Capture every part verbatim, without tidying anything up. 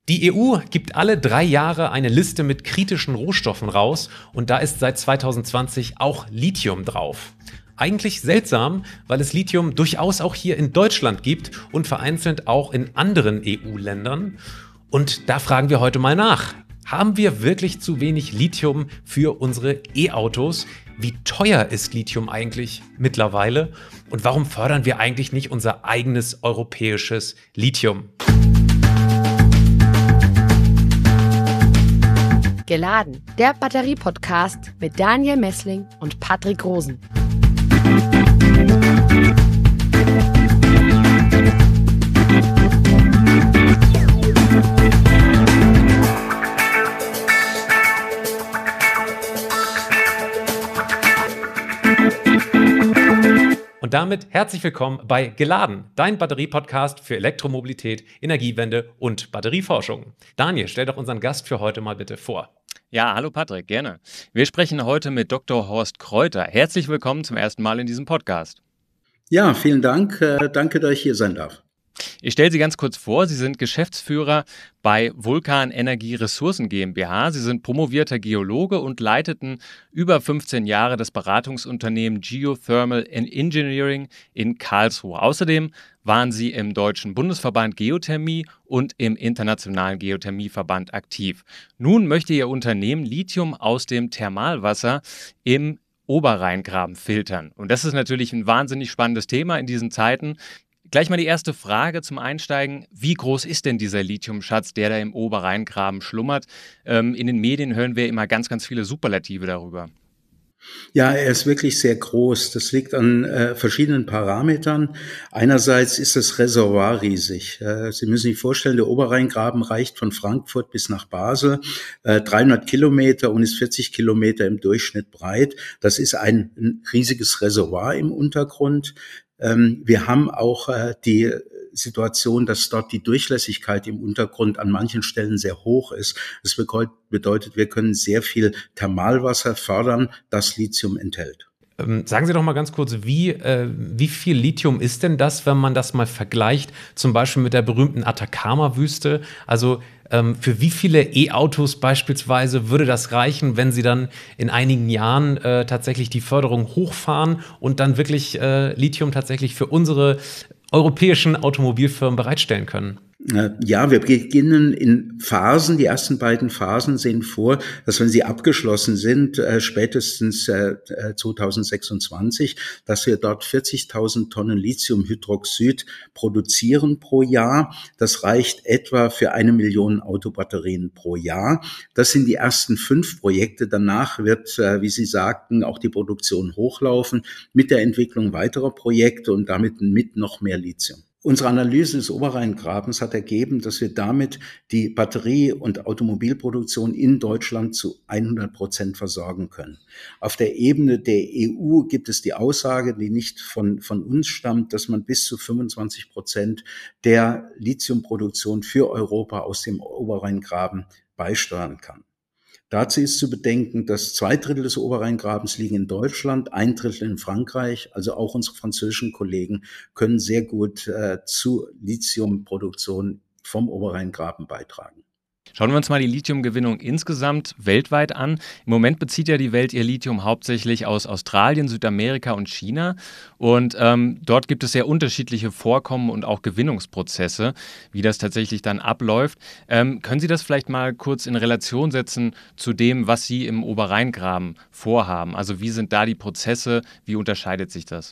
Die E U gibt alle drei Jahre eine Liste mit kritischen Rohstoffen raus und da ist seit zwanzig zwanzig auch Lithium drauf. Eigentlich seltsam, weil es Lithium durchaus auch hier in Deutschland gibt und vereinzelt auch in anderen E U-Ländern. Und da fragen wir heute mal nach. Haben wir wirklich zu wenig Lithium für unsere E-Autos? Wie teuer ist Lithium eigentlich mittlerweile? Und warum fördern wir eigentlich nicht unser eigenes europäisches Lithium? Geladen, der Batterie-Podcast mit Daniel Messling und Patrick Rosen. Und damit herzlich willkommen bei Geladen, dein Batterie-Podcast für Elektromobilität, Energiewende und Batterieforschung. Daniel, stell doch unseren Gast für heute mal bitte vor. Ja, hallo Patrick, gerne. Wir sprechen heute mit Doktor Horst Kreuter. Herzlich willkommen zum ersten Mal in diesem Podcast. Ja, vielen Dank. Äh, danke, dass ich hier sein darf. Ich stelle Sie ganz kurz vor, Sie sind Geschäftsführer bei Vulcan Energie Ressourcen GmbH. Sie sind promovierter Geologe und leiteten über fünfzehn Jahre das Beratungsunternehmen Geothermal Engineering in Karlsruhe. Außerdem waren Sie im Deutschen Bundesverband Geothermie und im Internationalen Geothermieverband aktiv. Nun möchte Ihr Unternehmen Lithium aus dem Thermalwasser im Oberrheingraben filtern. Und das ist natürlich ein wahnsinnig spannendes Thema in diesen Zeiten. Gleich mal die erste Frage zum Einsteigen. Wie groß ist denn dieser Lithiumschatz, der da im Oberrheingraben schlummert? Ähm, in den Medien hören wir immer ganz, ganz viele Superlative darüber. Ja, er ist wirklich sehr groß. Das liegt an äh, verschiedenen Parametern. Einerseits ist das Reservoir riesig. Äh, Sie müssen sich vorstellen, der Oberrheingraben reicht von Frankfurt bis nach Basel, äh, dreihundert Kilometer und ist vierzig Kilometer im Durchschnitt breit. Das ist ein, ein riesiges Reservoir im Untergrund. Ähm, wir haben auch äh, die Situation, dass dort die Durchlässigkeit im Untergrund an manchen Stellen sehr hoch ist. Das bedeutet, wir können sehr viel Thermalwasser fördern, das Lithium enthält. Ähm, sagen Sie doch mal ganz kurz, wie, äh, wie viel Lithium ist denn das, wenn man das mal vergleicht, zum Beispiel mit der berühmten Atacama-Wüste? Also ähm, für wie viele E-Autos beispielsweise würde das reichen, wenn Sie dann in einigen Jahren äh, tatsächlich die Förderung hochfahren und dann wirklich äh, Lithium tatsächlich für unsere europäischen Automobilfirmen bereitstellen können? Ja, wir beginnen in Phasen. Die ersten beiden Phasen sehen vor, dass wenn sie abgeschlossen sind, äh, spätestens äh, zwanzig sechsundzwanzig, dass wir dort vierzigtausend Tonnen Lithiumhydroxid produzieren pro Jahr. Das reicht etwa für eine Million Autobatterien pro Jahr. Das sind die ersten fünf Projekte. Danach wird, äh, wie Sie sagten, auch die Produktion hochlaufen mit der Entwicklung weiterer Projekte und damit mit noch mehr Lithium. Unsere Analyse des Oberrheingrabens hat ergeben, dass wir damit die Batterie- und Automobilproduktion in Deutschland zu hundert Prozent versorgen können. Auf der Ebene der E U gibt es die Aussage, die nicht von, von uns stammt, dass man bis zu fünfundzwanzig Prozent der Lithiumproduktion für Europa aus dem Oberrheingraben beisteuern kann. Dazu ist zu bedenken, dass zwei Drittel des Oberrheingrabens liegen in Deutschland, ein Drittel in Frankreich. Also auch unsere französischen Kollegen können sehr gut äh, zu Lithiumproduktion vom Oberrheingraben beitragen. Schauen wir uns mal die Lithiumgewinnung insgesamt weltweit an. Im Moment bezieht ja die Welt ihr Lithium hauptsächlich aus Australien, Südamerika und China. Und ähm, dort gibt es sehr unterschiedliche Vorkommen und auch Gewinnungsprozesse, wie das tatsächlich dann abläuft. Ähm, können Sie das vielleicht mal kurz in Relation setzen zu dem, was Sie im Oberrheingraben vorhaben? Also wie sind da die Prozesse? Wie unterscheidet sich das?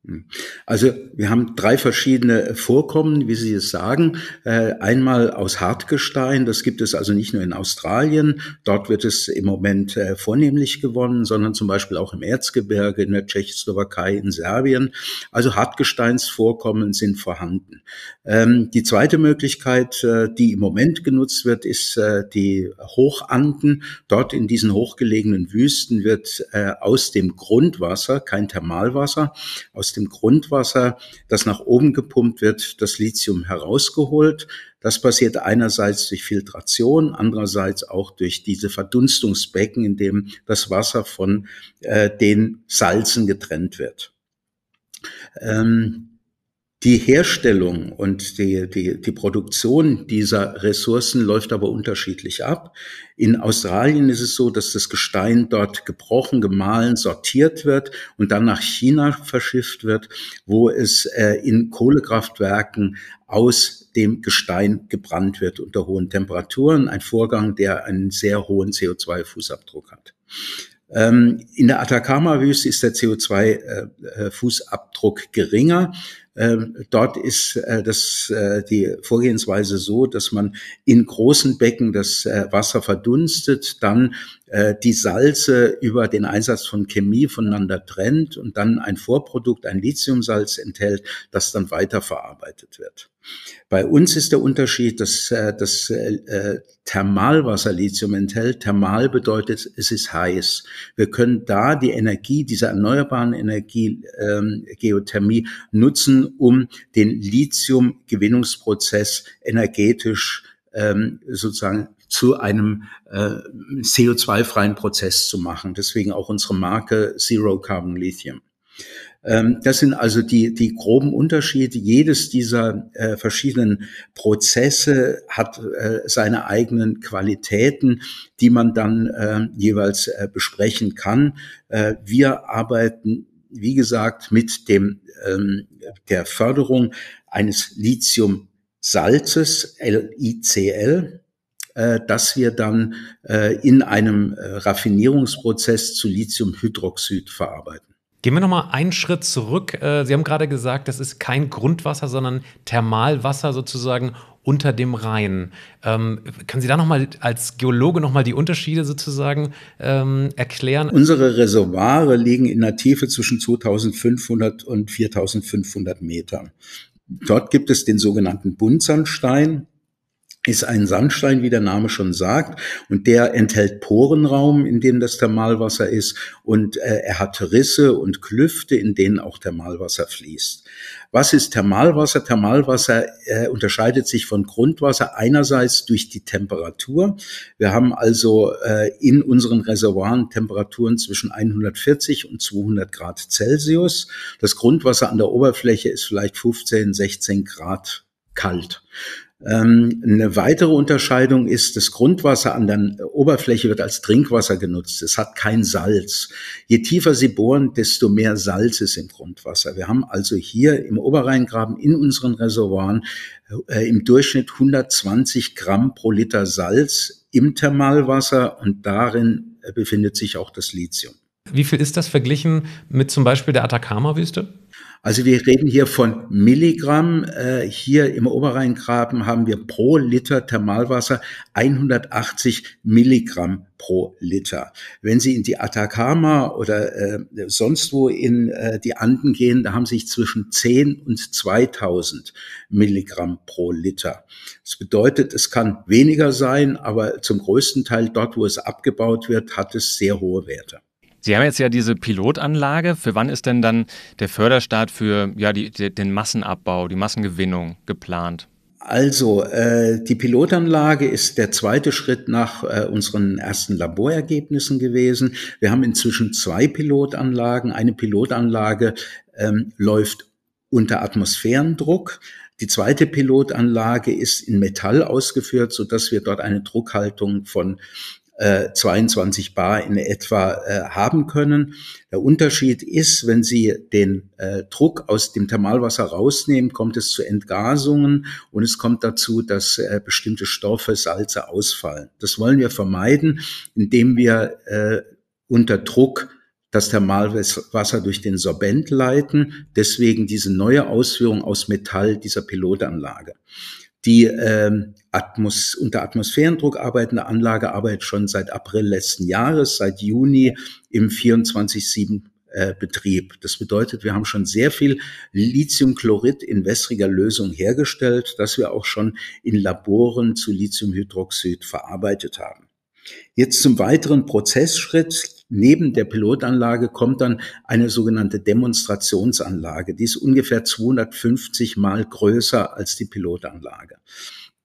Also wir haben drei verschiedene Vorkommen, wie Sie es sagen. Äh, einmal aus Hartgestein, das gibt es also nicht nur in Australien, dort wird es im Moment äh, vornehmlich gewonnen, sondern zum Beispiel auch im Erzgebirge, in der Tschechoslowakei, in Serbien. Also Hartgesteinsvorkommen sind vorhanden. Ähm, die zweite Möglichkeit, äh, die im Moment genutzt wird, ist äh, die Hochanden. Dort in diesen hochgelegenen Wüsten wird äh, aus dem Grundwasser, kein Thermalwasser, aus dem Grundwasser, das nach oben gepumpt wird, das Lithium herausgeholt. Das passiert einerseits durch Filtration, andererseits auch durch diese Verdunstungsbecken, in dem das Wasser von äh, den Salzen getrennt wird. Ähm, Die Herstellung und die, die, die Produktion dieser Ressourcen läuft aber unterschiedlich ab. In Australien ist es so, dass das Gestein dort gebrochen, gemahlen, sortiert wird und dann nach China verschifft wird, wo es äh, in Kohlekraftwerken aus dem Gestein gebrannt wird unter hohen Temperaturen. Ein Vorgang, der einen sehr hohen C O zwei Fußabdruck hat. Ähm, in der Atacama-Wüste ist der C O zwei Fußabdruck geringer. Ähm, dort ist äh, das, äh, die Vorgehensweise so, dass man in großen Becken das äh, Wasser verdunstet, dann äh, die Salze über den Einsatz von Chemie voneinander trennt und dann ein Vorprodukt, ein Lithiumsalz enthält, das dann weiterverarbeitet wird. Bei uns ist der Unterschied, dass äh, das äh, Thermalwasser Lithium enthält. Thermal bedeutet, es ist heiß. Wir können da die Energie, diese erneuerbaren Energie, ähm, Geothermie nutzen, um den Lithium-Gewinnungsprozess energetisch ähm, sozusagen zu einem äh, C O zwei freien Prozess zu machen. Deswegen auch unsere Marke Zero Carbon Lithium. Das sind also die, die groben Unterschiede. Jedes dieser äh, verschiedenen Prozesse hat äh, seine eigenen Qualitäten, die man dann äh, jeweils äh, besprechen kann. Äh, wir arbeiten, wie gesagt, mit dem ähm, der Förderung eines Lithiumsalzes, L I C L, äh, das wir dann äh, in einem äh, Raffinierungsprozess zu Lithiumhydroxid verarbeiten. Gehen wir nochmal einen Schritt zurück. Sie haben gerade gesagt, das ist kein Grundwasser, sondern Thermalwasser sozusagen unter dem Rhein. Ähm, können Sie da nochmal als Geologe nochmal die Unterschiede sozusagen ähm, erklären? Unsere Reservoire liegen in einer Tiefe zwischen zweitausendfünfhundert und viertausendfünfhundert Metern. Dort gibt es den sogenannten Buntsandstein. Ist ein Sandstein, wie der Name schon sagt, und der enthält Porenraum, in dem das Thermalwasser ist, und äh, er hat Risse und Klüfte, in denen auch Thermalwasser fließt. Was ist Thermalwasser? Thermalwasser äh, unterscheidet sich von Grundwasser einerseits durch die Temperatur. Wir haben also äh, in unseren Reservoiren Temperaturen zwischen hundertvierzig und zweihundert Grad Celsius. Das Grundwasser an der Oberfläche ist vielleicht fünfzehn, sechzehn Grad kalt. Ähm, eine weitere Unterscheidung ist, das Grundwasser an der Oberfläche wird als Trinkwasser genutzt. Es hat kein Salz. Je tiefer Sie bohren, desto mehr Salz ist im Grundwasser. Wir haben also hier im Oberrheingraben in unseren Reservoiren äh, im Durchschnitt hundertzwanzig Gramm pro Liter Salz im Thermalwasser und darin äh, befindet sich auch das Lithium. Wie viel ist das verglichen mit zum Beispiel der Atacama-Wüste? Also wir reden hier von Milligramm. Äh, hier im Oberrheingraben haben wir pro Liter Thermalwasser hundertachtzig Milligramm pro Liter. Wenn Sie in die Atacama oder äh, sonst wo in äh, die Anden gehen, da haben Sie zwischen zehn und zweitausend Milligramm pro Liter. Das bedeutet, es kann weniger sein, aber zum größten Teil dort, wo es abgebaut wird, hat es sehr hohe Werte. Sie haben jetzt ja diese Pilotanlage. Für wann ist denn dann der Förderstart für ja, die, den Massenabbau, die Massengewinnung geplant? Also äh, die Pilotanlage ist der zweite Schritt nach äh, unseren ersten Laborergebnissen gewesen. Wir haben inzwischen zwei Pilotanlagen. Eine Pilotanlage ähm, läuft unter Atmosphärendruck. Die zweite Pilotanlage ist in Metall ausgeführt, sodass wir dort eine Druckhaltung von zweiundzwanzig Bar in etwa äh, haben können. Der Unterschied ist, wenn Sie den äh, Druck aus dem Thermalwasser rausnehmen, kommt es zu Entgasungen und es kommt dazu, dass äh, bestimmte Stoffe, Salze ausfallen. Das wollen wir vermeiden, indem wir äh, unter Druck das Thermalwasser durch den Sorbent leiten. Deswegen diese neue Ausführung aus Metall dieser Pilotanlage. Die ähm, Atmos- unter Atmosphärendruck arbeitende Anlage arbeitet schon seit April letzten Jahres, seit Juni im vierundzwanzig sieben äh, Betrieb. Das bedeutet, wir haben schon sehr viel Lithiumchlorid in wässriger Lösung hergestellt, das wir auch schon in Laboren zu Lithiumhydroxid verarbeitet haben. Jetzt zum weiteren Prozessschritt. Neben der Pilotanlage kommt dann eine sogenannte Demonstrationsanlage. Die ist ungefähr zweihundertfünfzig Mal größer als die Pilotanlage.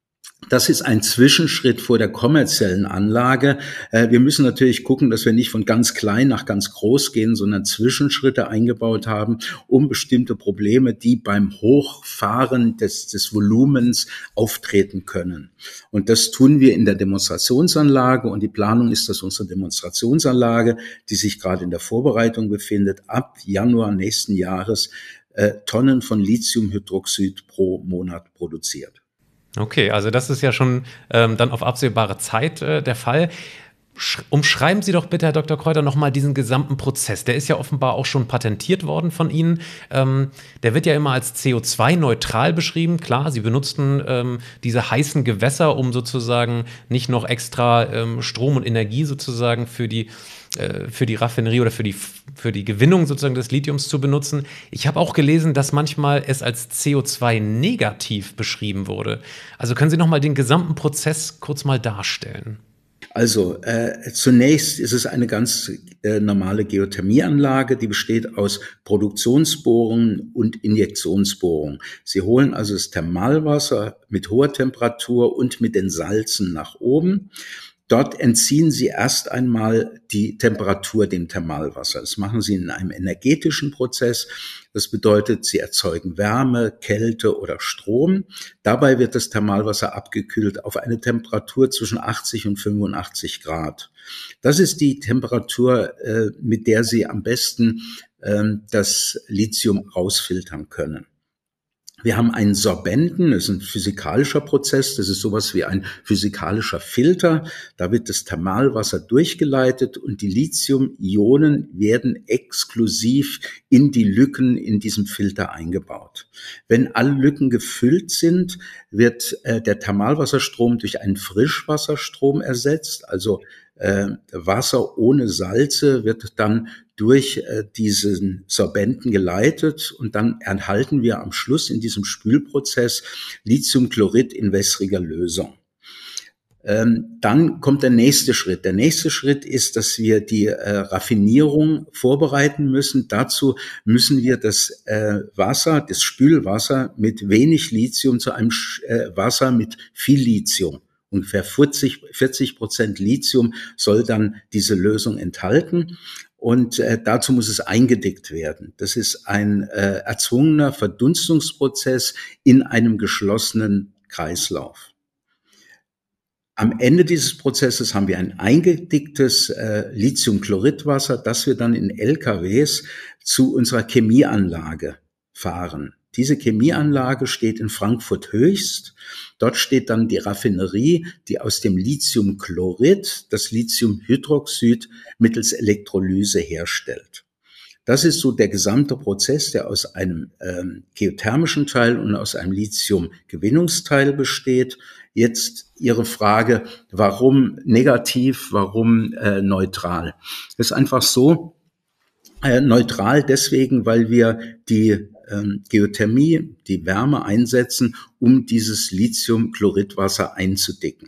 Das ist ein Zwischenschritt vor der kommerziellen Anlage. Wir müssen natürlich gucken, dass wir nicht von ganz klein nach ganz groß gehen, sondern Zwischenschritte eingebaut haben, um bestimmte Probleme, die beim Hochfahren des, des Volumens auftreten können. Und das tun wir in der Demonstrationsanlage. Und die Planung ist, dass unsere Demonstrationsanlage, die sich gerade in der Vorbereitung befindet, ab Januar nächsten Jahres äh, Tonnen von Lithiumhydroxid pro Monat produziert. Okay, also das ist ja schon ähm, dann auf absehbare Zeit äh, der Fall. Sch- umschreiben Sie doch bitte, Herr Doktor Kreuter, nochmal diesen gesamten Prozess. Der ist ja offenbar auch schon patentiert worden von Ihnen. Ähm, der wird ja immer als C O zwei neutral beschrieben. Klar, Sie benutzten ähm, diese heißen Gewässer, um sozusagen nicht noch extra ähm, Strom und Energie sozusagen für die für die Raffinerie oder für die, für die Gewinnung sozusagen des Lithiums zu benutzen. Ich habe auch gelesen, dass manchmal es als C O zwei negativ beschrieben wurde. Also können Sie noch mal den gesamten Prozess kurz mal darstellen? Also äh, zunächst ist es eine ganz äh, normale Geothermieanlage, die besteht aus Produktionsbohrungen und Injektionsbohrungen. Sie holen also das Thermalwasser mit hoher Temperatur und mit den Salzen nach oben. Dort entziehen Sie erst einmal die Temperatur dem Thermalwasser. Das machen Sie in einem energetischen Prozess. Das bedeutet, Sie erzeugen Wärme, Kälte oder Strom. Dabei wird das Thermalwasser abgekühlt auf eine Temperatur zwischen achtzig und fünfundachtzig Grad. Das ist die Temperatur, mit der Sie am besten das Lithium rausfiltern können. Wir haben einen Sorbenten, das ist ein physikalischer Prozess, das ist sowas wie ein physikalischer Filter. Da wird das Thermalwasser durchgeleitet und die Lithium-Ionen werden exklusiv in die Lücken in diesem Filter eingebaut. Wenn alle Lücken gefüllt sind, wird äh, der Thermalwasserstrom durch einen Frischwasserstrom ersetzt, also äh, Wasser ohne Salze wird dann durch äh, diesen Sorbenten geleitet und dann erhalten wir am Schluss in diesem Spülprozess Lithiumchlorid in wässriger Lösung. Ähm, dann kommt der nächste Schritt. Der nächste Schritt ist, dass wir die äh, Raffinierung vorbereiten müssen. Dazu müssen wir das äh, Wasser, das Spülwasser mit wenig Lithium zu einem äh, Wasser mit viel Lithium. Ungefähr vierzig Prozent Lithium soll dann diese Lösung enthalten. Und äh, dazu muss es eingedickt werden. Das ist ein äh, erzwungener Verdunstungsprozess in einem geschlossenen Kreislauf. Am Ende dieses Prozesses haben wir ein eingedicktes äh, Lithiumchloridwasser, das wir dann in L K Ws zu unserer Chemieanlage fahren. Diese Chemieanlage steht in Frankfurt Höchst. Dort steht dann die Raffinerie, die aus dem Lithiumchlorid das Lithiumhydroxid mittels Elektrolyse herstellt. Das ist so der gesamte Prozess, der aus einem ähm, geothermischen Teil und aus einem Lithiumgewinnungsteil besteht. Jetzt Ihre Frage, warum negativ, warum äh, neutral? Das ist einfach so, äh, neutral deswegen, weil wir die ähm, Geothermie, die Wärme einsetzen, um dieses Lithiumchloridwasser einzudicken.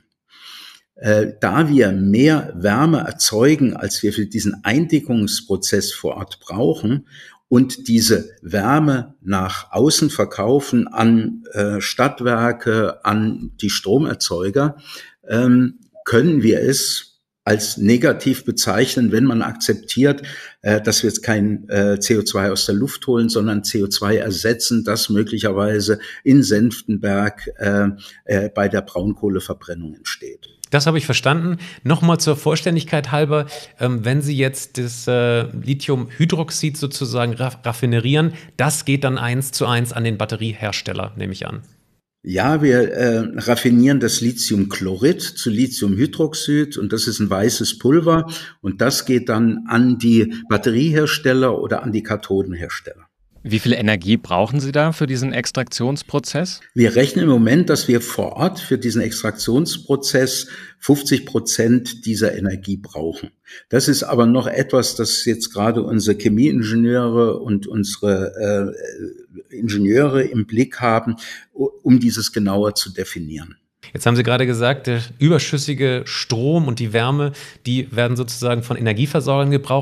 Äh, da wir mehr Wärme erzeugen, als wir für diesen Eindickungsprozess vor Ort brauchen und diese Wärme nach außen verkaufen an äh, Stadtwerke, an die Stromerzeuger, ähm, können wir es als negativ bezeichnen, wenn man akzeptiert, äh, dass wir jetzt kein äh, C O zwei aus der Luft holen, sondern C O zwei ersetzen, das möglicherweise in Senftenberg äh, äh, bei der Braunkohleverbrennung entsteht. Das habe ich verstanden. Nochmal zur Vollständigkeit halber, ähm, wenn Sie jetzt das äh, Lithiumhydroxid sozusagen raff- raffinerieren, das geht dann eins zu eins an den Batteriehersteller, nehme ich an. Ja, wir äh, raffinieren das Lithiumchlorid zu Lithiumhydroxid und das ist ein weißes Pulver und das geht dann an die Batteriehersteller oder an die Kathodenhersteller. Wie viel Energie brauchen Sie da für diesen Extraktionsprozess? Wir rechnen im Moment, dass wir vor Ort für diesen Extraktionsprozess fünfzig Prozent dieser Energie brauchen. Das ist aber noch etwas, das jetzt gerade unsere Chemieingenieure und unsere äh, Ingenieure im Blick haben, um dieses genauer zu definieren. Jetzt haben Sie gerade gesagt, der überschüssige Strom und die Wärme, die werden sozusagen von Energieversorgern gebraucht.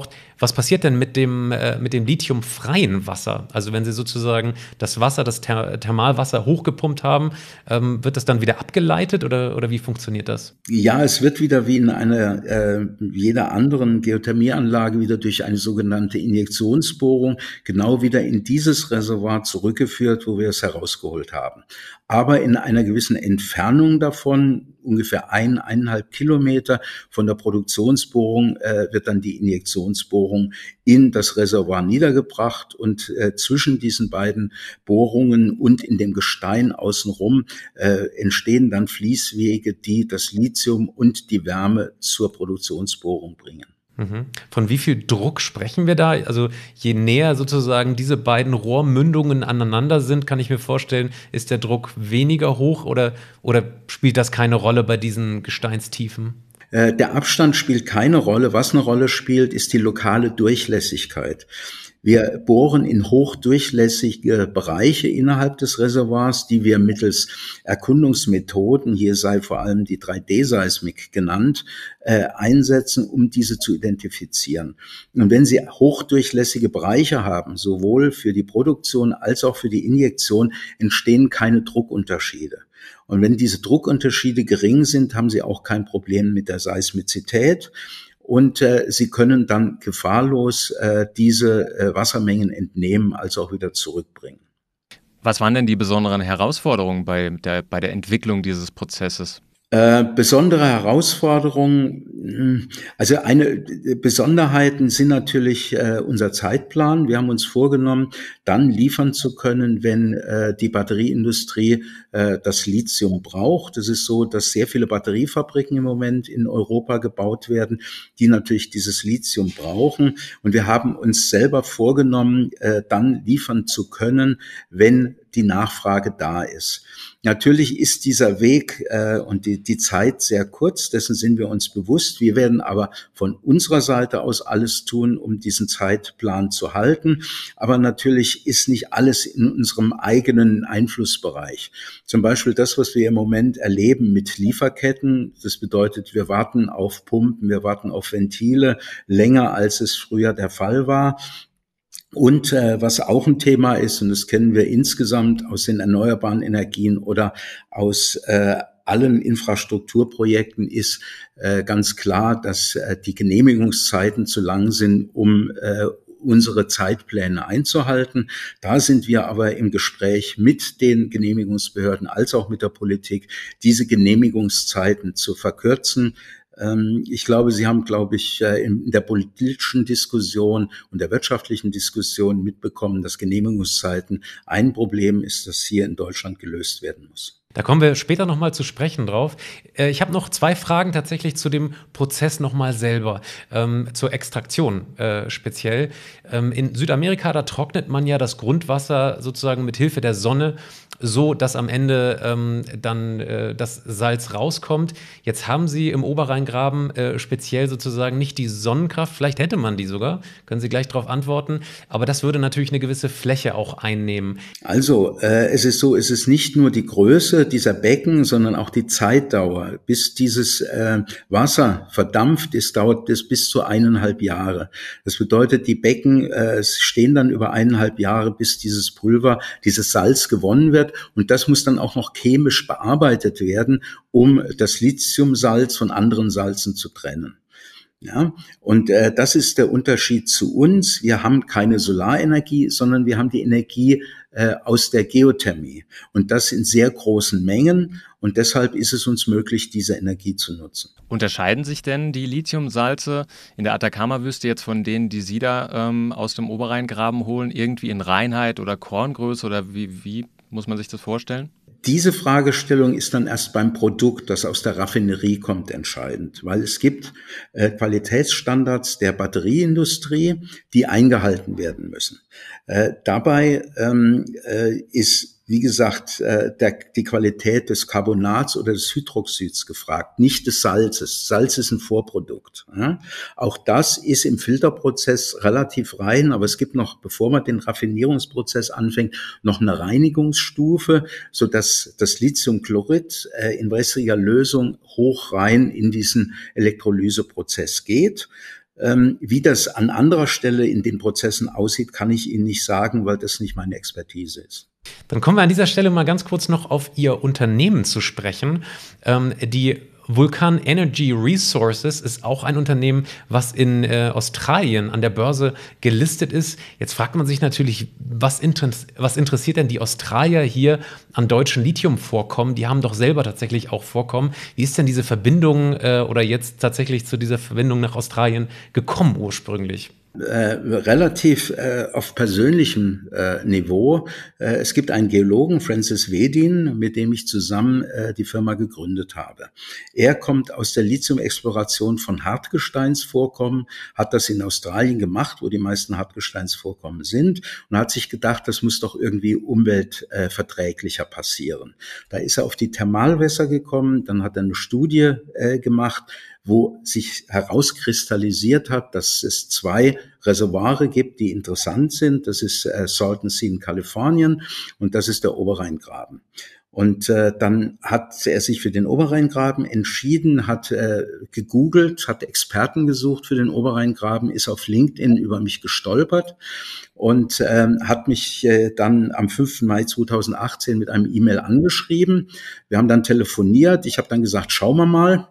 Was passiert denn mit dem, äh, mit dem lithiumfreien Wasser? Also wenn Sie sozusagen das Wasser, das Ther- Thermalwasser hochgepumpt haben, ähm, wird das dann wieder abgeleitet oder, oder wie funktioniert das? Ja, es wird wieder wie in einer äh, jeder anderen Geothermieanlage wieder durch eine sogenannte Injektionsbohrung genau wieder in dieses Reservoir zurückgeführt, wo wir es herausgeholt haben. Aber in einer gewissen Entfernung davon, ungefähr ein, eineinhalb Kilometer von der Produktionsbohrung, äh, wird dann die Injektionsbohrung in das Reservoir niedergebracht und äh, zwischen diesen beiden Bohrungen und in dem Gestein außenrum äh, entstehen dann Fließwege, die das Lithium und die Wärme zur Produktionsbohrung bringen. Mhm. Von wie viel Druck sprechen wir da? Also je näher sozusagen diese beiden Rohrmündungen aneinander sind, kann ich mir vorstellen, ist der Druck weniger hoch oder, oder spielt das keine Rolle bei diesen Gesteinstiefen? Äh, Der Abstand spielt keine Rolle. Was eine Rolle spielt, ist die lokale Durchlässigkeit. Wir bohren in hochdurchlässige Bereiche innerhalb des Reservoirs, die wir mittels Erkundungsmethoden, hier sei vor allem die drei D-Seismik genannt, äh, einsetzen, um diese zu identifizieren. Und wenn Sie hochdurchlässige Bereiche haben, sowohl für die Produktion als auch für die Injektion, entstehen keine Druckunterschiede. Und wenn diese Druckunterschiede gering sind, haben Sie auch kein Problem mit der Seismizität. Und äh, Sie können dann gefahrlos äh, diese äh, Wassermengen entnehmen, als auch wieder zurückbringen. Was waren denn die besonderen Herausforderungen bei der, bei der Entwicklung dieses Prozesses? Äh, besondere Herausforderungen, also eine Besonderheiten sind natürlich äh, unser Zeitplan. Wir haben uns vorgenommen, dann liefern zu können, wenn äh, die Batterieindustrie äh, das Lithium braucht. Es ist so, dass sehr viele Batteriefabriken im Moment in Europa gebaut werden, die natürlich dieses Lithium brauchen. Und wir haben uns selber vorgenommen, äh, dann liefern zu können, wenn die Nachfrage da ist. Natürlich ist dieser Weg äh, und die, die Zeit sehr kurz, dessen sind wir uns bewusst. Wir werden aber von unserer Seite aus alles tun, um diesen Zeitplan zu halten. Aber natürlich ist nicht alles in unserem eigenen Einflussbereich. Zum Beispiel das, was wir im Moment erleben mit Lieferketten. Das bedeutet, wir warten auf Pumpen, wir warten auf Ventile länger, als es früher der Fall war. Und äh, was auch ein Thema ist, und das kennen wir insgesamt aus den erneuerbaren Energien oder aus äh, allen Infrastrukturprojekten, ist äh, ganz klar, dass äh, die Genehmigungszeiten zu lang sind, um äh, unsere Zeitpläne einzuhalten. Da sind wir aber im Gespräch mit den Genehmigungsbehörden als auch mit der Politik, diese Genehmigungszeiten zu verkürzen. Ich glaube, Sie haben, glaube ich, in der politischen Diskussion und der wirtschaftlichen Diskussion mitbekommen, dass Genehmigungszeiten ein Problem ist, das hier in Deutschland gelöst werden muss. Da kommen wir später nochmal zu sprechen drauf. Ich habe noch zwei Fragen tatsächlich zu dem Prozess nochmal selber, ähm, zur Extraktion äh, speziell. Ähm, in Südamerika, da trocknet man ja das Grundwasser sozusagen mit Hilfe der Sonne so, dass am Ende ähm, dann äh, das Salz rauskommt. Jetzt haben Sie im Oberrheingraben äh, speziell sozusagen nicht die Sonnenkraft, vielleicht hätte man die sogar, können Sie gleich darauf antworten, aber das würde natürlich eine gewisse Fläche auch einnehmen. Also äh, es ist so, es ist nicht nur die Größe dieser Becken, sondern auch die Zeitdauer. Bis dieses äh, Wasser verdampft ist, dauert es bis zu eineinhalb Jahre. Das bedeutet, die Becken äh, stehen dann über eineinhalb Jahre, bis dieses Pulver, dieses Salz gewonnen wird. Und das muss dann auch noch chemisch bearbeitet werden, um das Lithiumsalz von anderen Salzen zu trennen. Ja, und äh, das ist der Unterschied zu uns. Wir haben keine Solarenergie, sondern wir haben die Energie äh, aus der Geothermie. Und das in sehr großen Mengen. Und deshalb ist es uns möglich, diese Energie zu nutzen. Unterscheiden sich denn die Lithiumsalze in der Atacama-Wüste jetzt von denen, die Sie da ähm, aus dem Oberrheingraben holen, irgendwie in Reinheit oder Korngröße oder wie, wie muss man sich das vorstellen? Diese Fragestellung ist dann erst beim Produkt, das aus der Raffinerie kommt, entscheidend, weil es gibt äh, Qualitätsstandards der Batterieindustrie, die eingehalten werden müssen. Äh, dabei ähm, äh, ist wie gesagt, der, die Qualität des Carbonats oder des Hydroxids gefragt, nicht des Salzes. Salz ist ein Vorprodukt. Ja. Auch das ist im Filterprozess relativ rein, aber es gibt noch, bevor man den Raffinierungsprozess anfängt, noch eine Reinigungsstufe, sodass das Lithiumchlorid äh, in wässriger Lösung hoch rein in diesen Elektrolyseprozess geht. Ähm, wie das an anderer Stelle in den Prozessen aussieht, kann ich Ihnen nicht sagen, weil das nicht meine Expertise ist. Dann kommen wir an dieser Stelle mal ganz kurz noch auf Ihr Unternehmen zu sprechen. Ähm, die Vulcan Energy Resources ist auch ein Unternehmen, was in äh, Australien an der Börse gelistet ist. Jetzt fragt man sich natürlich, was, inter- was interessiert denn die Australier hier an deutschen Lithiumvorkommen? Die haben doch selber tatsächlich auch Vorkommen. Wie ist denn diese Verbindung äh, oder jetzt tatsächlich zu dieser Verbindung nach Australien gekommen ursprünglich? Äh, relativ äh, auf persönlichem äh, Niveau. Äh, es gibt einen Geologen, Francis Wedin, mit dem ich zusammen äh, die Firma gegründet habe. Er kommt aus der Lithium-Exploration von Hartgesteinsvorkommen, hat das in Australien gemacht, wo die meisten Hartgesteinsvorkommen sind, und hat sich gedacht, das muss doch irgendwie umweltverträglicher passieren. Da ist er auf die Thermalwässer gekommen, dann hat er eine Studie äh, gemacht, wo sich herauskristallisiert hat, dass es zwei Reservoire gibt, die interessant sind. Das ist äh, Salton Sea in Kalifornien und das ist der Oberrheingraben. Und äh, dann hat er sich für den Oberrheingraben entschieden, hat äh, gegoogelt, hat Experten gesucht für den Oberrheingraben, ist auf LinkedIn über mich gestolpert und äh, hat mich äh, dann am fünften Mai zweitausendachtzehn mit einem E-Mail angeschrieben. Wir haben dann telefoniert. Ich habe dann gesagt, schauen wir mal.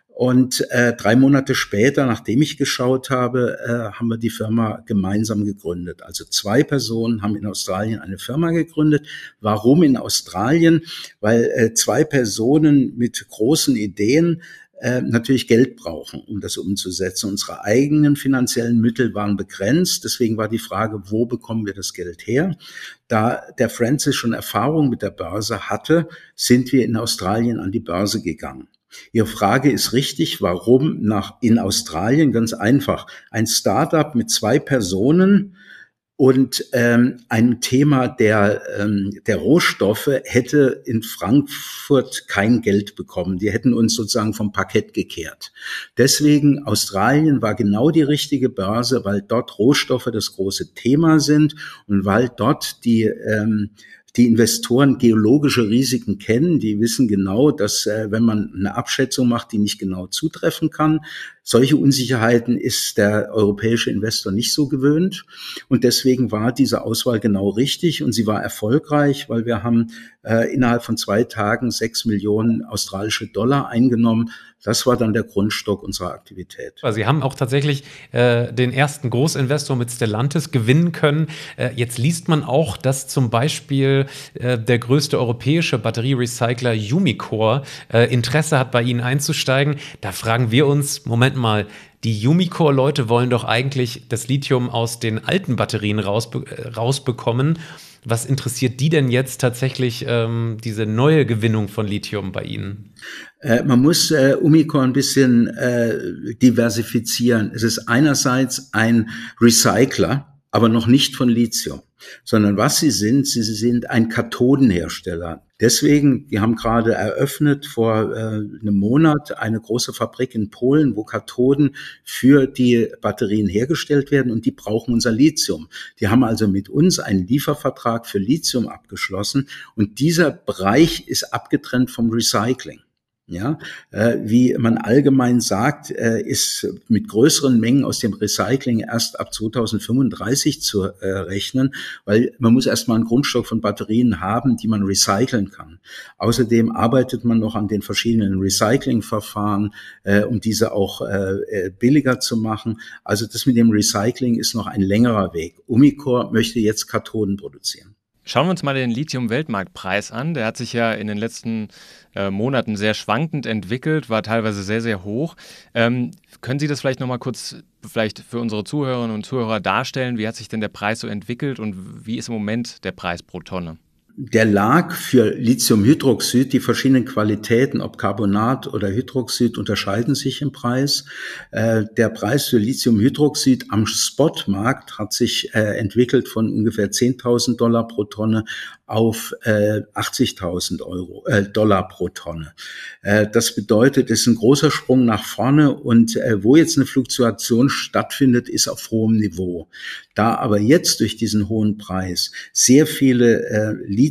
Und äh, drei Monate später, nachdem ich geschaut habe, äh, haben wir die Firma gemeinsam gegründet. Also zwei Personen haben in Australien eine Firma gegründet. Warum in Australien? Weil äh, zwei Personen mit großen Ideen äh, natürlich Geld brauchen, um das umzusetzen. Unsere eigenen finanziellen Mittel waren begrenzt. Deswegen war die Frage, wo bekommen wir das Geld her? Da der Francis schon Erfahrung mit der Börse hatte, sind wir in Australien an die Börse gegangen. Ihre Frage ist richtig, warum nach in Australien? Ganz einfach. Ein Startup mit zwei Personen und ähm, ein Thema der ähm, der Rohstoffe hätte in Frankfurt kein Geld bekommen. Die hätten uns sozusagen vom Parkett gekehrt. Deswegen Australien war genau die richtige Börse, weil dort Rohstoffe das große Thema sind und weil dort die ähm, die Investoren geologische Risiken kennen, die wissen genau, dass äh, wenn man eine Abschätzung macht, die nicht genau zutreffen kann, solche Unsicherheiten ist der europäische Investor nicht so gewöhnt. Und deswegen war diese Auswahl genau richtig und sie war erfolgreich, weil wir haben äh, innerhalb von zwei Tagen sechs Millionen australische Dollar eingenommen. Das war dann der Grundstock unserer Aktivität. Sie haben auch tatsächlich äh, den ersten Großinvestor mit Stellantis gewinnen können. Äh, jetzt liest man auch, dass zum Beispiel äh, der größte europäische Batterierecycler Umicore äh, Interesse hat, bei Ihnen einzusteigen. Da fragen wir uns, Moment mal, die Umicore-Leute wollen doch eigentlich das Lithium aus den alten Batterien rausbe- äh, rausbekommen. Was interessiert die denn jetzt tatsächlich, ähm, diese neue Gewinnung von Lithium bei Ihnen? Äh, man muss äh, Umicore ein bisschen äh, diversifizieren. Es ist einerseits ein Recycler, aber noch nicht von Lithium, sondern was sie sind, sie sind ein Kathodenhersteller. Deswegen, wir haben gerade eröffnet vor äh, einem Monat eine große Fabrik in Polen, wo Kathoden für die Batterien hergestellt werden und die brauchen unser Lithium. Die haben also mit uns einen Liefervertrag für Lithium abgeschlossen und dieser Bereich ist abgetrennt vom Recycling. Ja, äh, wie man allgemein sagt, äh, ist mit größeren Mengen aus dem Recycling erst ab zweitausendfünfunddreißig zu äh, rechnen, weil man muss erstmal einen Grundstock von Batterien haben, die man recyceln kann. Außerdem arbeitet man noch an den verschiedenen Recyclingverfahren, äh, um diese auch äh, billiger zu machen. Also das mit dem Recycling ist noch ein längerer Weg. Umicore möchte jetzt Kathoden produzieren. Schauen wir uns mal den Lithium-Weltmarktpreis an. Der hat sich ja in den letzten äh, Monaten sehr schwankend entwickelt, war teilweise sehr, sehr hoch. Ähm, können Sie das vielleicht nochmal kurz vielleicht für unsere Zuhörerinnen und Zuhörer darstellen? Wie hat sich denn der Preis so entwickelt und wie ist im Moment der Preis pro Tonne? Der lag für Lithiumhydroxid, die verschiedenen Qualitäten, ob Carbonat oder Hydroxid, unterscheiden sich im Preis. Äh, der Preis für Lithiumhydroxid am Spotmarkt hat sich äh, entwickelt von ungefähr zehntausend Dollar pro Tonne auf äh, achtzigtausend Euro, äh, Dollar pro Tonne. Äh, das bedeutet, es ist ein großer Sprung nach vorne und äh, wo jetzt eine Fluktuation stattfindet, ist auf hohem Niveau. Da aber jetzt durch diesen hohen Preis sehr viele äh,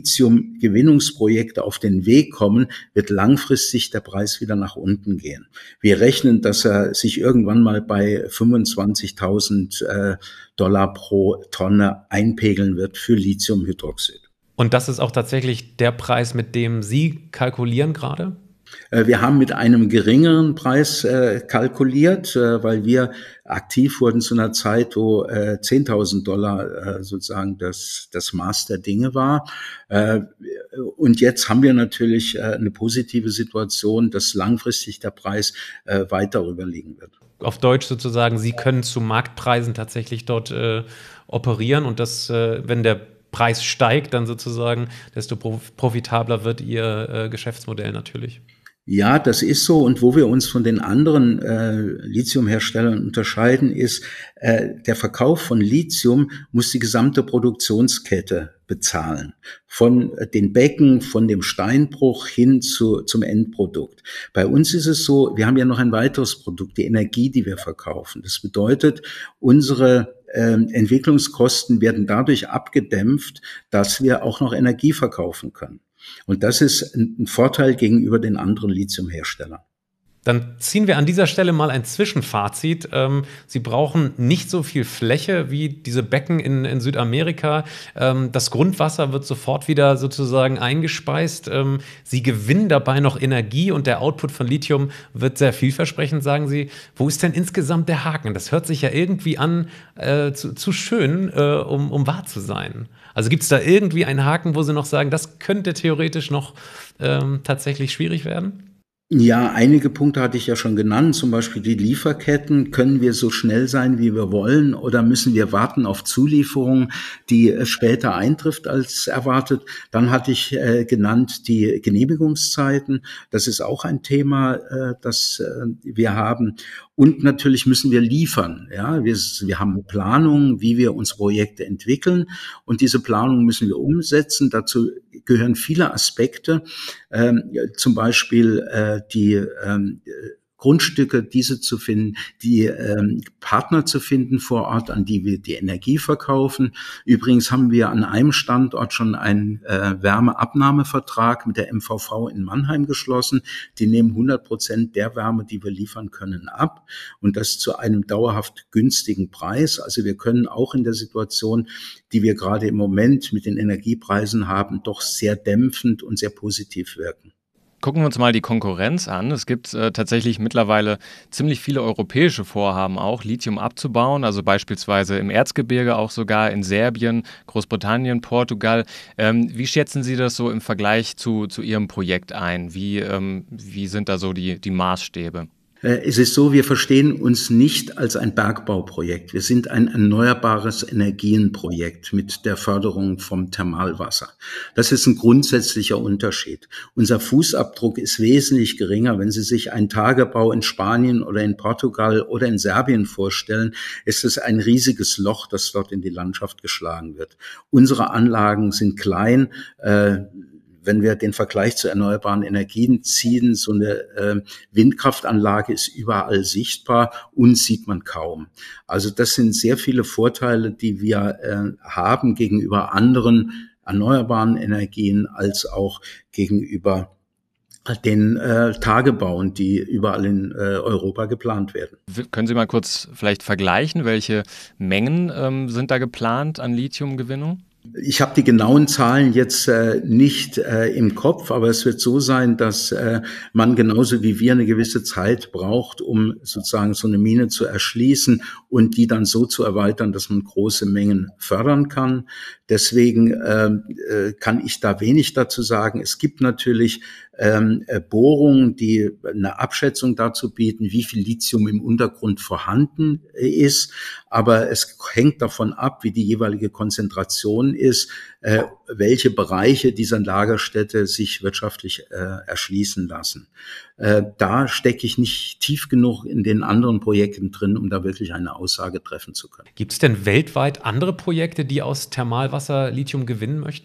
Lithium-Gewinnungsprojekte auf den Weg kommen, wird langfristig der Preis wieder nach unten gehen. Wir rechnen, dass er sich irgendwann mal bei fünfundzwanzigtausend äh, Dollar pro Tonne einpegeln wird für Lithiumhydroxid. Und das ist auch tatsächlich der Preis, mit dem Sie kalkulieren gerade? Wir haben mit einem geringeren Preis äh, kalkuliert, äh, weil wir aktiv wurden zu einer Zeit, wo äh, zehntausend Dollar äh, sozusagen das, das Maß der Dinge war. Äh, und jetzt haben wir natürlich äh, eine positive Situation, dass langfristig der Preis äh, weiter darüber liegen wird. Auf Deutsch sozusagen, Sie können zu Marktpreisen tatsächlich dort äh, operieren und das, äh, wenn der Preis steigt, dann sozusagen, desto profitabler wird Ihr äh, Geschäftsmodell natürlich. Ja, das ist so. Und wo wir uns von den anderen äh, Lithiumherstellern unterscheiden, ist, äh, der Verkauf von Lithium muss die gesamte Produktionskette bezahlen. Von den Becken, von dem Steinbruch hin zu, zum Endprodukt. Bei uns ist es so, wir haben ja noch ein weiteres Produkt, die Energie, die wir verkaufen. Das bedeutet, unsere äh, Entwicklungskosten werden dadurch abgedämpft, dass wir auch noch Energie verkaufen können. Und das ist ein Vorteil gegenüber den anderen Lithiumherstellern. Dann ziehen wir an dieser Stelle mal ein Zwischenfazit. Ähm, Sie brauchen nicht so viel Fläche wie diese Becken in, in Südamerika. Ähm, das Grundwasser wird sofort wieder sozusagen eingespeist. Ähm, Sie gewinnen dabei noch Energie und der Output von Lithium wird sehr vielversprechend, sagen Sie. Wo ist denn insgesamt der Haken? Das hört sich ja irgendwie an, äh, zu, zu schön, äh, um, um wahr zu sein. Also gibt es da irgendwie einen Haken, wo Sie noch sagen, das könnte theoretisch noch ähm, tatsächlich schwierig werden? Ja, einige Punkte hatte ich ja schon genannt, zum Beispiel die Lieferketten. Können wir so schnell sein, wie wir wollen, oder müssen wir warten auf Zulieferung, die später eintrifft als erwartet? Dann hatte ich äh, genannt die Genehmigungszeiten. Das ist auch ein Thema, äh, das äh, wir haben. Und natürlich müssen wir liefern. Ja, wir, wir haben eine Planung, wie wir unsere Projekte entwickeln. Und diese Planung müssen wir umsetzen. Dazu gehören viele Aspekte, ähm, zum Beispiel äh, die ähm, Grundstücke, diese zu finden, die ähm, Partner zu finden vor Ort, an die wir die Energie verkaufen. Übrigens haben wir an einem Standort schon einen äh, Wärmeabnahmevertrag mit der M V V in Mannheim geschlossen. Die nehmen hundert Prozent der Wärme, die wir liefern können, ab und das zu einem dauerhaft günstigen Preis. Also wir können auch in der Situation, die wir gerade im Moment mit den Energiepreisen haben, doch sehr dämpfend und sehr positiv wirken. Gucken wir uns mal die Konkurrenz an. Es gibt äh, tatsächlich mittlerweile ziemlich viele europäische Vorhaben auch, Lithium abzubauen, also beispielsweise im Erzgebirge, auch sogar in Serbien, Großbritannien, Portugal. Ähm, wie schätzen Sie das so im Vergleich zu, zu Ihrem Projekt ein? Wie, ähm, wie sind da so die, die Maßstäbe? Es ist so, wir verstehen uns nicht als ein Bergbauprojekt. Wir sind ein erneuerbares Energienprojekt mit der Förderung vom Thermalwasser. Das ist ein grundsätzlicher Unterschied. Unser Fußabdruck ist wesentlich geringer. Wenn Sie sich einen Tagebau in Spanien oder in Portugal oder in Serbien vorstellen, ist es ein riesiges Loch, das dort in die Landschaft geschlagen wird. Unsere Anlagen sind klein. Äh, Wenn wir den Vergleich zu erneuerbaren Energien ziehen, so eine äh, Windkraftanlage ist überall sichtbar und sieht man kaum. Also das sind sehr viele Vorteile, die wir äh, haben gegenüber anderen erneuerbaren Energien als auch gegenüber den äh, Tagebauen, die überall in äh, Europa geplant werden. Können Sie mal kurz vielleicht vergleichen, welche Mengen ähm, sind da geplant an Lithiumgewinnung? Ich habe die genauen Zahlen jetzt äh, nicht äh, im Kopf, aber es wird so sein, dass äh, man genauso wie wir eine gewisse Zeit braucht, um sozusagen so eine Mine zu erschließen und die dann so zu erweitern, dass man große Mengen fördern kann. Deswegen äh, äh, kann ich da wenig dazu sagen. Es gibt natürlich ähm, Bohrungen, die eine Abschätzung dazu bieten, wie viel Lithium im Untergrund vorhanden ist. Aber es hängt davon ab, wie die jeweilige Konzentration ist, äh, welche Bereiche dieser Lagerstätte sich wirtschaftlich äh, erschließen lassen. Äh, da stecke ich nicht tief genug in den anderen Projekten drin, um da wirklich eine Aussage treffen zu können. Gibt es denn weltweit andere Projekte, die aus Thermalwasser Lithium gewinnen möchten?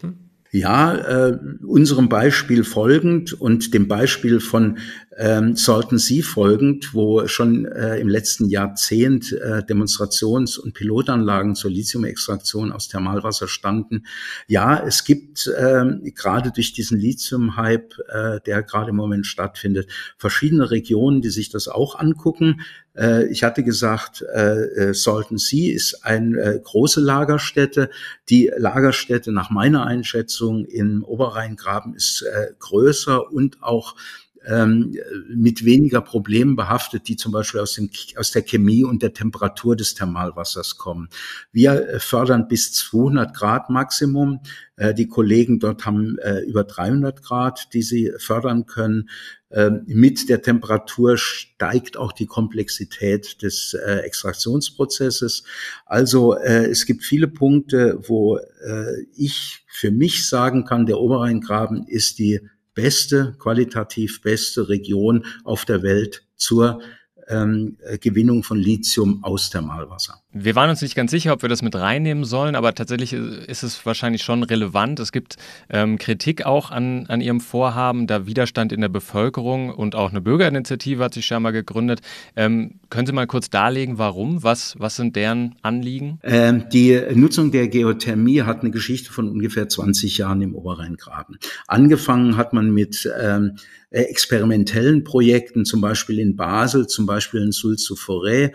Ja, äh, unserem Beispiel folgend und dem Beispiel von ähm, Salton Sea folgend, wo schon äh, im letzten Jahrzehnt äh, Demonstrations- und Pilotanlagen zur Lithiumextraktion aus Thermalwasser standen. Ja, es gibt äh, gerade durch diesen Lithium-Hype, äh, der gerade im Moment stattfindet, verschiedene Regionen, die sich das auch angucken. Äh, ich hatte gesagt, äh, Salton Sea ist eine äh, große Lagerstätte. Die Lagerstätte nach meiner Einschätzung im Oberrheingraben ist äh, größer und auch ähm, mit weniger Problemen behaftet, die zum Beispiel aus, dem, aus der Chemie und der Temperatur des Thermalwassers kommen. Wir äh, fördern bis zweihundert Grad Maximum. Äh, die Kollegen dort haben äh, über dreihundert Grad, die sie fördern können. Ähm, mit der Temperatur steigt auch die Komplexität des äh, Extraktionsprozesses. Also äh, es gibt viele Punkte, wo äh, ich für mich sagen kann, der Oberrheingraben ist die beste, qualitativ beste Region auf der Welt zur ähm, Gewinnung von Lithium aus Thermalwasser. Wir waren uns nicht ganz sicher, ob wir das mit reinnehmen sollen, aber tatsächlich ist es wahrscheinlich schon relevant. Es gibt ähm, Kritik auch an, an Ihrem Vorhaben, da Widerstand in der Bevölkerung und auch eine Bürgerinitiative hat sich scheinbar gegründet. Ähm, können Sie mal kurz darlegen, warum? Was, was sind deren Anliegen? Ähm, die Nutzung der Geothermie hat eine Geschichte von ungefähr zwanzig Jahren im Oberrheingraben. Angefangen hat man mit ähm, experimentellen Projekten, zum Beispiel in Basel, zum Beispiel in Sulz-sur-Forêt.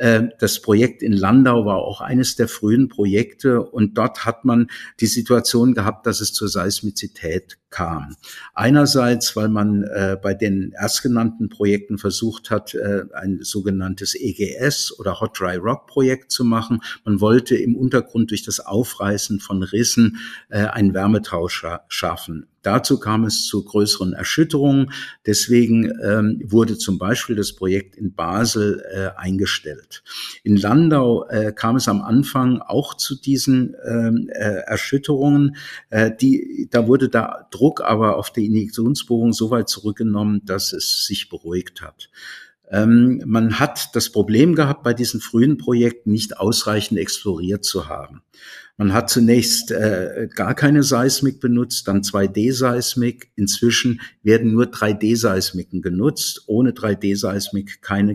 Das Projekt in Landau war auch eines der frühen Projekte und dort hat man die Situation gehabt, dass es zur Seismizität kam. Einerseits, weil man äh, bei den erstgenannten Projekten versucht hat, äh, ein sogenanntes E G S oder Hot Dry Rock Projekt zu machen. Man wollte im Untergrund durch das Aufreißen von Rissen äh, einen Wärmetausch schaffen. Dazu kam es zu größeren Erschütterungen. Deswegen ähm, wurde zum Beispiel das Projekt in Basel äh, eingestellt. In Landau äh, kam es am Anfang auch zu diesen ähm, äh, Erschütterungen. Äh, die, da wurde der Druck aber auf die Injektionsbohrung so weit zurückgenommen, dass es sich beruhigt hat. Ähm, man hat das Problem gehabt, bei diesen frühen Projekten nicht ausreichend exploriert zu haben. Man hat zunächst äh, gar keine Seismik benutzt, dann zwei D-Seismik. Inzwischen werden nur drei D-Seismiken genutzt. Ohne drei D-Seismik keine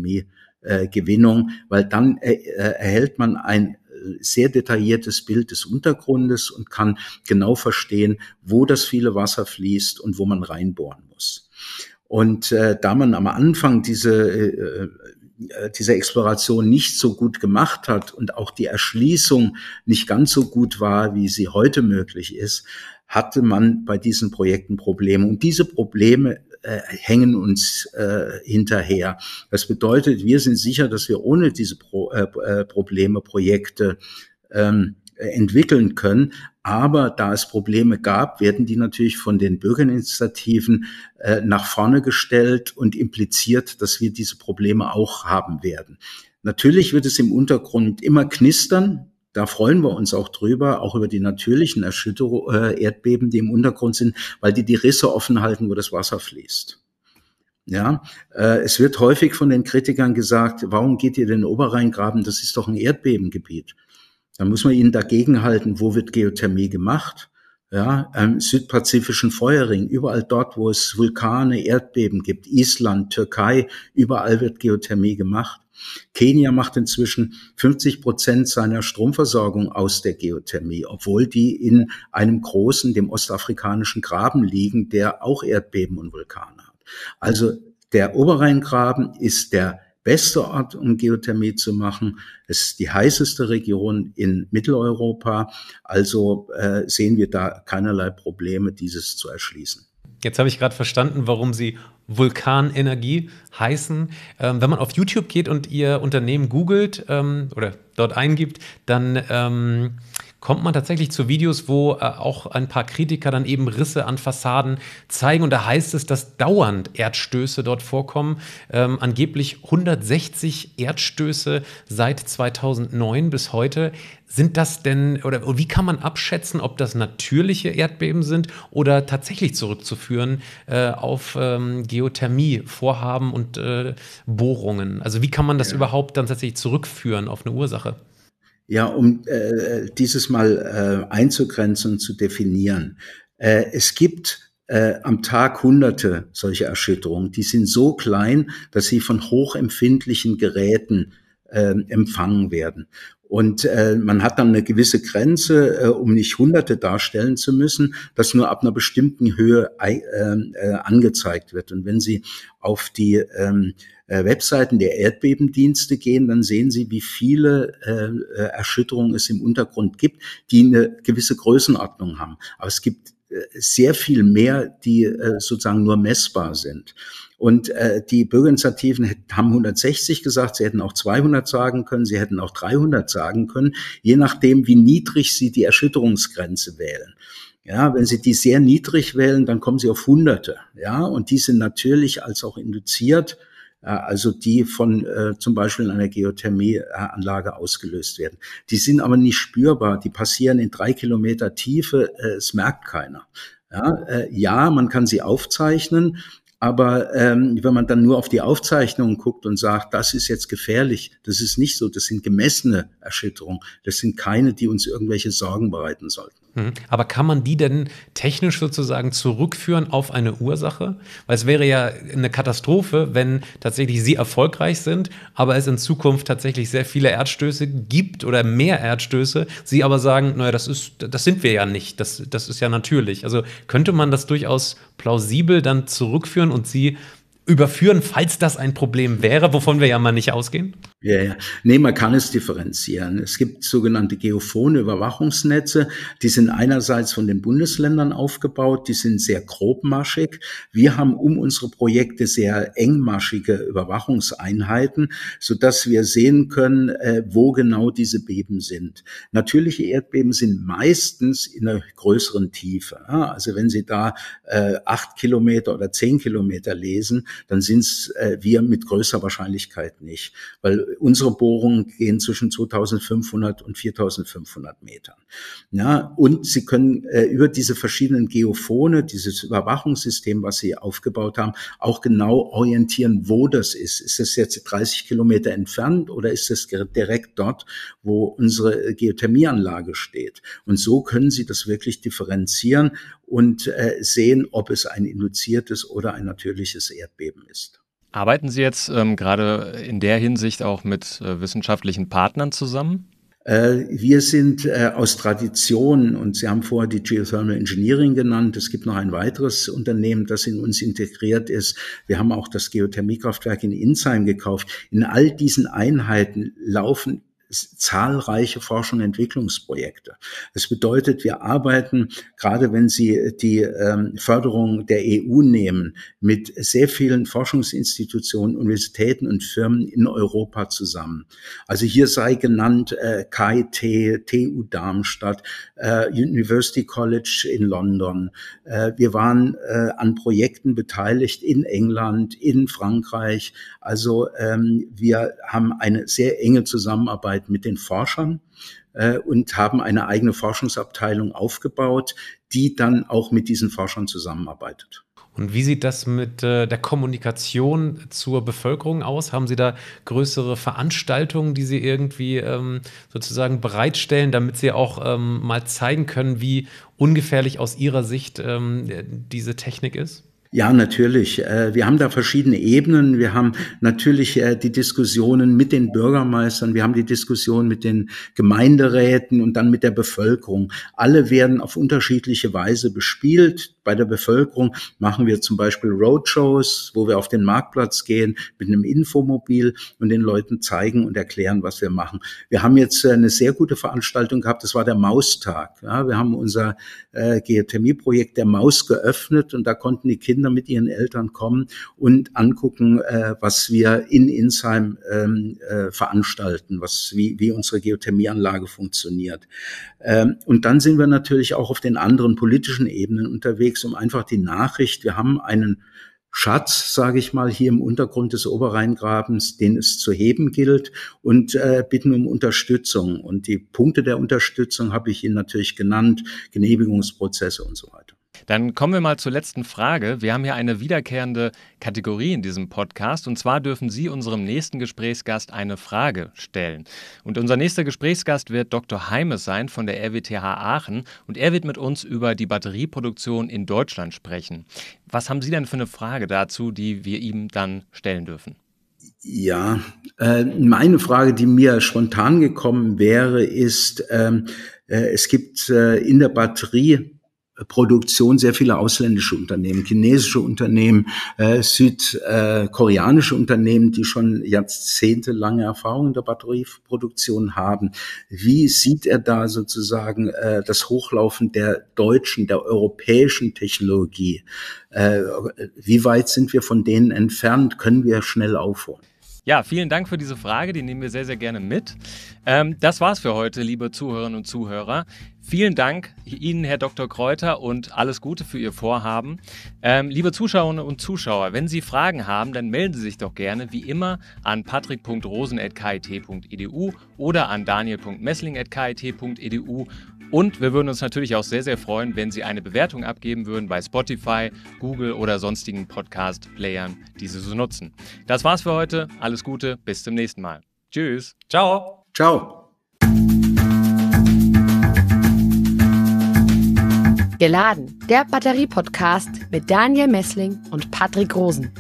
Geothermie-Gewinnung, äh, weil dann äh, erhält man ein sehr detailliertes Bild des Untergrundes und kann genau verstehen, wo das viele Wasser fließt und wo man reinbohren muss. Und äh, da man am Anfang diese äh, diese Exploration nicht so gut gemacht hat und auch die Erschließung nicht ganz so gut war, wie sie heute möglich ist, hatte man bei diesen Projekten Probleme. Und diese Probleme äh, hängen uns äh, hinterher. Das bedeutet, wir sind sicher, dass wir ohne diese Pro, äh, Probleme Projekte ähm, entwickeln können. Aber da es Probleme gab, werden die natürlich von den Bürgerinitiativen äh, nach vorne gestellt und impliziert, dass wir diese Probleme auch haben werden. Natürlich wird es im Untergrund immer knistern. Da freuen wir uns auch drüber, auch über die natürlichen Erschütterungen, äh, Erdbeben, die im Untergrund sind, weil die die Risse offen halten, wo das Wasser fließt. Ja, äh, es wird häufig von den Kritikern gesagt, warum geht ihr den Oberrheingraben? Das ist doch ein Erdbebengebiet. Dann muss man ihnen dagegenhalten, wo wird Geothermie gemacht? Ja, im südpazifischen Feuerring, überall dort, wo es Vulkane, Erdbeben gibt, Island, Türkei, überall wird Geothermie gemacht. Kenia macht inzwischen fünfzig Prozent seiner Stromversorgung aus der Geothermie, obwohl die in einem großen, dem ostafrikanischen Graben liegen, der auch Erdbeben und Vulkane hat. Also der Oberrheingraben ist der beste Ort, um Geothermie zu machen. Es ist die heißeste Region in Mitteleuropa. Also äh, sehen wir da keinerlei Probleme, dieses zu erschließen. Jetzt habe ich gerade verstanden, warum Sie Vulkanenergie heißen. Ähm, wenn man auf YouTube geht und Ihr Unternehmen googelt ähm, oder dort eingibt, dann ähm, kommt man tatsächlich zu Videos, wo äh, auch ein paar Kritiker dann eben Risse an Fassaden zeigen. Und da heißt es, dass dauernd Erdstöße dort vorkommen. Ähm, angeblich hundertsechzig Erdstöße seit zweitausendneun bis heute. Sind das denn, oder wie kann man abschätzen, ob das natürliche Erdbeben sind oder tatsächlich zurückzuführen äh, auf ähm, Geothermie-Vorhaben und äh, Bohrungen? Also wie kann man das ja. überhaupt dann tatsächlich zurückführen auf eine Ursache? Ja, um äh, dieses mal äh, einzugrenzen und zu definieren. Äh, es gibt äh, am Tag hunderte solcher Erschütterungen. Die sind so klein, dass sie von hochempfindlichen Geräten äh, empfangen werden. Und äh, man hat dann eine gewisse Grenze, äh, um nicht Hunderte darstellen zu müssen, dass nur ab einer bestimmten Höhe äh, äh, angezeigt wird. Und wenn Sie auf die ähm, äh, Webseiten der Erdbebendienste gehen, dann sehen Sie, wie viele äh, Erschütterungen es im Untergrund gibt, die eine gewisse Größenordnung haben. Aber es gibt äh, sehr viel mehr, die äh, sozusagen nur messbar sind. Und äh, die Bürgerinitiativen haben hundertsechzig gesagt, sie hätten auch zweihundert sagen können, sie hätten auch dreihundert sagen können, je nachdem, wie niedrig sie die Erschütterungsgrenze wählen. Ja, wenn Sie die sehr niedrig wählen, dann kommen Sie auf Hunderte. Ja, und die sind natürlich als auch induziert, also die von äh, zum Beispiel in einer Geothermieanlage ausgelöst werden. Die sind aber nicht spürbar, die passieren in drei Kilometer Tiefe, äh, es merkt keiner. Ja, äh, ja, man kann sie aufzeichnen, aber ähm, wenn man dann nur auf die Aufzeichnungen guckt und sagt, das ist jetzt gefährlich, das ist nicht so, das sind gemessene Erschütterungen, das sind keine, die uns irgendwelche Sorgen bereiten sollten. Aber kann man die denn technisch sozusagen zurückführen auf eine Ursache? Weil es wäre ja eine Katastrophe, wenn tatsächlich Sie erfolgreich sind, aber es in Zukunft tatsächlich sehr viele Erdstöße gibt oder mehr Erdstöße, Sie aber sagen, naja, das ist, das sind wir ja nicht, das, das ist ja natürlich. Also könnte man das durchaus plausibel dann zurückführen und Sie überführen, falls das ein Problem wäre, wovon wir ja mal nicht ausgehen? Ja, ja. Nee, man kann es differenzieren. Es gibt sogenannte geophone Überwachungsnetze. Die sind einerseits von den Bundesländern aufgebaut, die sind sehr grobmaschig. Wir haben um unsere Projekte sehr engmaschige Überwachungseinheiten, sodass wir sehen können, äh, wo genau diese Beben sind. Natürliche Erdbeben sind meistens in einer größeren Tiefe. Ja, also wenn Sie da äh, acht Kilometer oder zehn Kilometer lesen, dann sind es äh, wir mit größerer Wahrscheinlichkeit nicht, weil unsere Bohrungen gehen zwischen zweitausendfünfhundert und viertausendfünfhundert Metern. Ja, und Sie können äh, über diese verschiedenen Geophone, dieses Überwachungssystem, was Sie aufgebaut haben, auch genau orientieren, wo das ist. Ist es jetzt dreißig Kilometer entfernt oder ist es direkt dort, wo unsere Geothermieanlage steht? Und so können Sie das wirklich differenzieren und äh, sehen, ob es ein induziertes oder ein natürliches Erdbeben ist. Arbeiten Sie jetzt ähm, gerade in der Hinsicht auch mit äh, wissenschaftlichen Partnern zusammen? Äh, wir sind äh, aus Tradition, und Sie haben vorher die Geothermal Engineering genannt, es gibt noch ein weiteres Unternehmen, das in uns integriert ist. Wir haben auch das Geothermiekraftwerk in Insheim gekauft. In all diesen Einheiten laufen zahlreiche Forschung- und Entwicklungsprojekte. Das bedeutet, wir arbeiten, gerade wenn Sie die ähm, Förderung der E U nehmen, mit sehr vielen Forschungsinstitutionen, Universitäten und Firmen in Europa zusammen. Also hier sei genannt äh, K I T, T U Darmstadt, äh, University College in London. Äh, wir waren äh, an Projekten beteiligt in England, in Frankreich. Also ähm, wir haben eine sehr enge Zusammenarbeit mit den Forschern äh, und haben eine eigene Forschungsabteilung aufgebaut, die dann auch mit diesen Forschern zusammenarbeitet. Und wie sieht das mit äh, der Kommunikation zur Bevölkerung aus? Haben Sie da größere Veranstaltungen, die Sie irgendwie ähm, sozusagen bereitstellen, damit Sie auch ähm, mal zeigen können, wie ungefährlich aus Ihrer Sicht ähm, diese Technik ist? Ja, natürlich. Wir haben da verschiedene Ebenen. Wir haben natürlich die Diskussionen mit den Bürgermeistern, wir haben die Diskussion mit den Gemeinderäten und dann mit der Bevölkerung. Alle werden auf unterschiedliche Weise bespielt. Bei der Bevölkerung machen wir zum Beispiel Roadshows, wo wir auf den Marktplatz gehen mit einem Infomobil und den Leuten zeigen und erklären, was wir machen. Wir haben jetzt eine sehr gute Veranstaltung gehabt, das war der Maustag. Ja, wir haben unser äh, Geothermieprojekt der Maus geöffnet und da konnten die Kinder mit ihren Eltern kommen und angucken, äh, was wir in Insheim ähm, äh, veranstalten, was wie, wie unsere Geothermieanlage funktioniert. Ähm, und dann sind wir natürlich auch auf den anderen politischen Ebenen unterwegs, um einfach die Nachricht, wir haben einen Schatz, sage ich mal, hier im Untergrund des Oberrheingrabens, den es zu heben gilt und äh, bitten um Unterstützung. Und die Punkte der Unterstützung habe ich Ihnen natürlich genannt, Genehmigungsprozesse und so weiter. Dann kommen wir mal zur letzten Frage. Wir haben hier eine wiederkehrende Kategorie in diesem Podcast und zwar dürfen Sie unserem nächsten Gesprächsgast eine Frage stellen. Und unser nächster Gesprächsgast wird Doktor Heimes sein von der R W T H Aachen und er wird mit uns über die Batterieproduktion in Deutschland sprechen. Was haben Sie denn für eine Frage dazu, die wir ihm dann stellen dürfen? Ja, äh, meine Frage, die mir spontan gekommen wäre, ist, ähm, äh, es gibt äh, in der Batterie Produktion sehr viele ausländische Unternehmen, chinesische Unternehmen, äh, südkoreanische äh, Unternehmen, die schon jahrzehntelange Erfahrung in der Batterieproduktion haben. Wie sieht er da sozusagen äh, das Hochlaufen der deutschen, der europäischen Technologie? Äh, wie weit sind wir von denen entfernt? Können wir schnell aufholen? Ja, vielen Dank für diese Frage, die nehmen wir sehr, sehr gerne mit. Ähm, das war's für heute, liebe Zuhörerinnen und Zuhörer. Vielen Dank Ihnen, Herr Doktor Kreuter, und alles Gute für Ihr Vorhaben. Ähm, liebe Zuschauerinnen und Zuschauer, wenn Sie Fragen haben, dann melden Sie sich doch gerne wie immer an patrick punkt rosen at k i t punkt e d u oder an daniel punkt messling at k i t punkt e d u. Und wir würden uns natürlich auch sehr, sehr freuen, wenn Sie eine Bewertung abgeben würden bei Spotify, Google oder sonstigen Podcast-Playern, die Sie so nutzen. Das war's für heute. Alles Gute, bis zum nächsten Mal. Tschüss. Ciao. Ciao. Geladen, der Batterie-Podcast mit Daniel Messling und Patrick Rosen.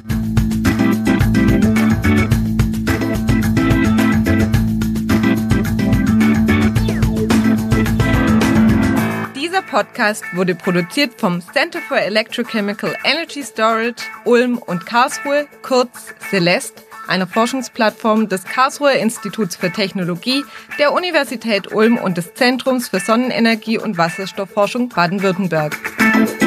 Dieser Podcast wurde produziert vom Center for Electrochemical Energy Storage Ulm und Karlsruhe, kurz CELEST, einer Forschungsplattform des Karlsruher Instituts für Technologie, der Universität Ulm und des Zentrums für Sonnenenergie und Wasserstoffforschung Baden-Württemberg.